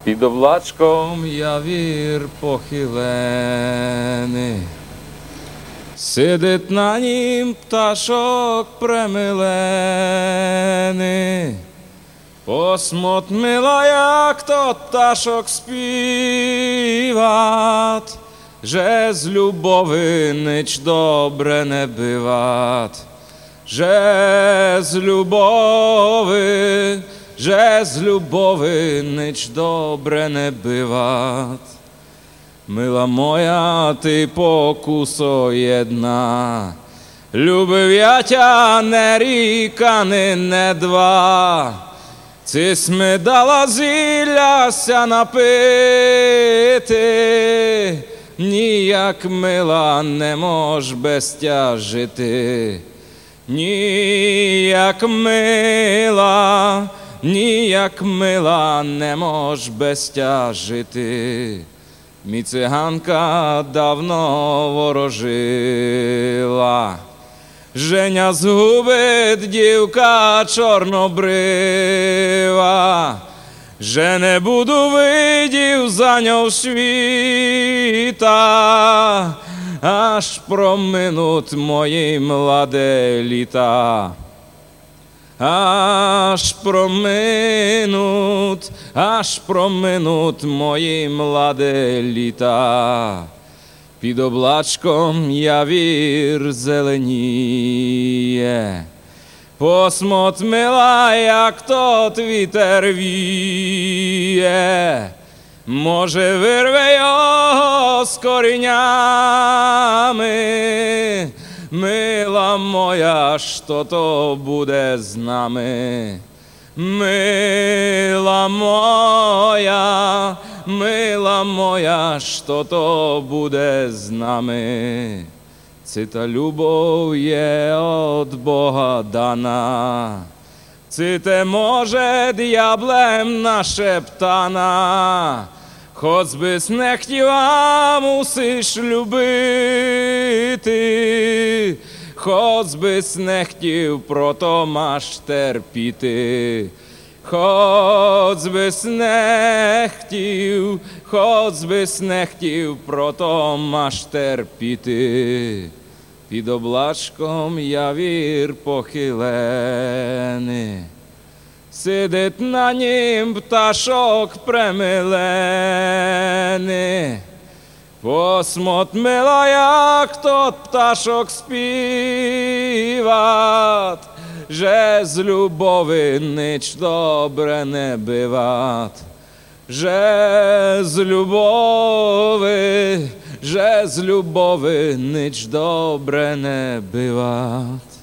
Під облачком явір похилений, сидить на нім пташок премилений. Посмот мила, як то пташок співат, же з любови ніч добре не биват, же з любови ніч добре не биват. Мила моя, ти покусо єдна, любив я тя не ріка, не два. Цись ми дала зілляся напити, ніяк, мила, не мож без тя жити. Ніяк, мила, не мож без тя жити. Мій циганка давно ворожила, женя згубить дівка чорнобрива, же не буду видів за нього світа, аж проминуть мої младе літа. Аж проминуть мої младе літа. Під облачком явір зеленіє, посмот мила, як тот вітер віє, може вирве його з коріннями. Мила моя, що то буде з нами? Мила моя, що то буде з нами? Ця любов є от Бога дана, ците може д'яблем нашептана. Хоч бись не хотіла, мусиш любити, хоч бись не хотів, прото маш терпіти. Хоч бись не хотів, прото маш терпіти. Під облачком явір похилений, сидить на нім пташок премилений. Посмот мила, як тот пташок співат, же з любови ніч добре не биват, же з любови ніч добре не биват.